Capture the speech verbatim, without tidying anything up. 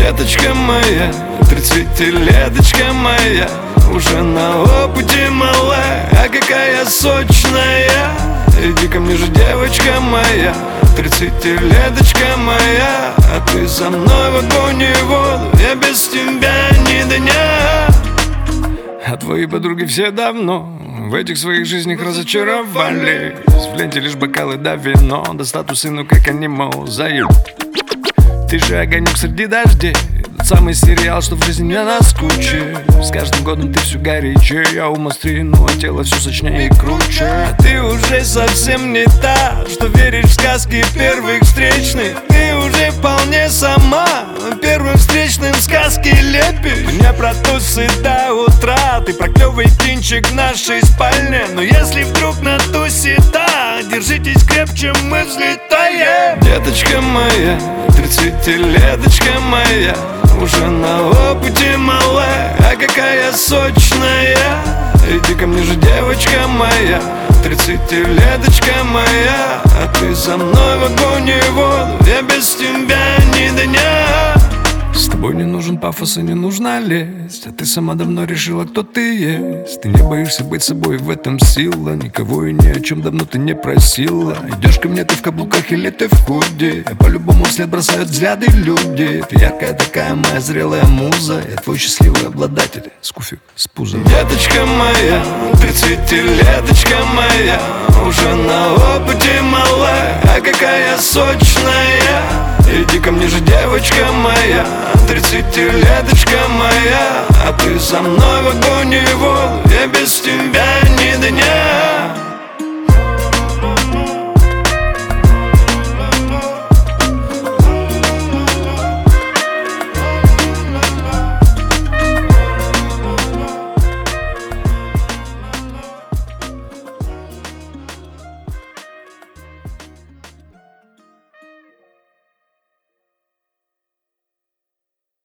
Деточка моя, тридцатилеточка моя, уже на опыте малая, а какая сочная. Иди ко мне же, девочка моя, тридцатилеточка моя, а ты со мной в огонь и воду, я без тебя ни дня. А твои подруги все давно в этих своих жизнях разочаровались. В ленте лишь бокалы да вино, да статусы, ну как аниме, заеб. Ты же огонек среди дождей, тот самый сериал, что в жизни не наскучит. С каждым годом ты все горячее, я ум острее, ну а тело все сочнее и круче. А ты уже совсем не та, что веришь в сказки первых встречных. Ты уже вполне сама первым встречным сказки лепишь. Не про тусы до утра, ты про клёвый кинчик в нашей спальне. Но если вдруг на тусе да, держитесь крепче, мы взлетаем. Деточка моя, тридцатилеточка моя, уже на опыте малая, а какая сочная. Иди ко мне же, девочка моя, тридцатилеточка моя, а ты со мной в огонь и воду, я без тебя ни дня. С тобой не нужен пафос и не нужна лесть, а ты сама давно решила, кто ты есть. Ты не боишься быть собой, в этом сила. Никого и ни о чем давно ты не просила. Идешь ко мне ты в каблуках или ты в худи, а по-любому вслед бросают взгляды люди. Ты яркая такая моя зрелая муза, я твой счастливый обладатель, скуфик с пузом. Деточка моя, тридцатилеточка моя, уже на опыте малая, а какая сочная. Иди ко мне же, девочка моя, тридцатилеточка моя, а ты со мной в огонь и воду, я без тебя ни дня.